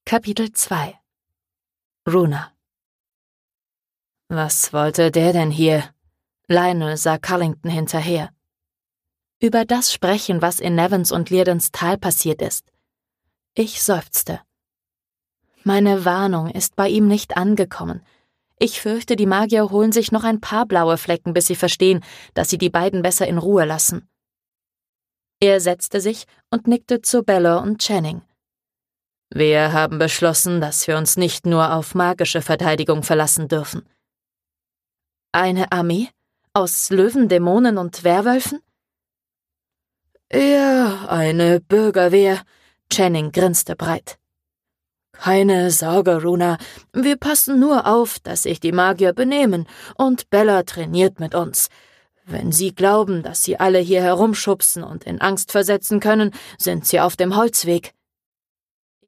Kapitel 2 Runa. »Was wollte der denn hier?« Lionel sah Cullington hinterher. »Über das sprechen, was in Nevins und Lirdens Tal passiert ist.« Ich seufzte. »Meine Warnung ist bei ihm nicht angekommen. Ich fürchte, die Magier holen sich noch ein paar blaue Flecken, bis sie verstehen, dass sie die beiden besser in Ruhe lassen.« Er setzte sich und nickte zu Bella und Channing. »Wir haben beschlossen, dass wir uns nicht nur auf magische Verteidigung verlassen dürfen.« »Eine Armee? Aus Löwen, Dämonen und Werwölfen?« »Ja, eine Bürgerwehr«, Channing grinste breit. »Keine Sorge, Runa, wir passen nur auf, dass sich die Magier benehmen, und Bella trainiert mit uns. Wenn sie glauben, dass sie alle hier herumschubsen und in Angst versetzen können, sind sie auf dem Holzweg.«